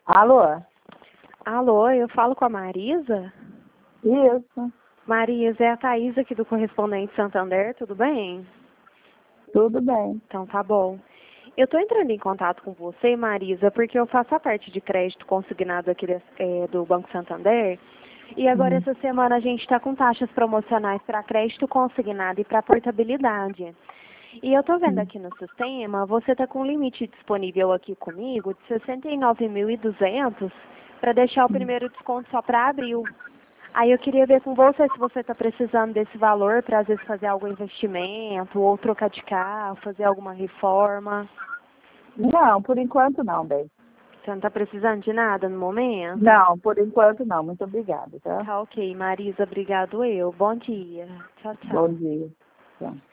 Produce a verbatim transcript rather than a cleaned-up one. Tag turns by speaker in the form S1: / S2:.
S1: Alô?
S2: Alô, eu falo com a Marisa?
S1: Isso,
S2: Marisa, é a Thaís aqui do Correspondente Santander, tudo bem?
S1: tudo bem.
S2: Então tá bom. Eu estou entrando em contato com você, Marisa, porque eu faço a parte de crédito consignado aqui des- é, do Banco Santander. E agora
S1: Hum.
S2: essa semana a gente está com taxas promocionais para crédito consignado e para portabilidade. E eu estou vendo
S1: Hum.
S2: aqui no sistema, você está com um limite disponível aqui comigo de sessenta e nove mil e duzentos para deixar o
S1: Hum.
S2: primeiro desconto só para abril. Aí eu queria ver com você se você está precisando desse valor para às vezes fazer algum investimento ou trocar de carro, fazer alguma reforma.
S1: Não, por enquanto não, bem.
S2: Você não está precisando de nada no momento?
S1: Não, por enquanto não. Muito obrigada, tá?
S2: Tá ok, Marisa, obrigado eu. Bom dia. Tchau,
S1: Bom
S2: tchau.
S1: dia. Tchau.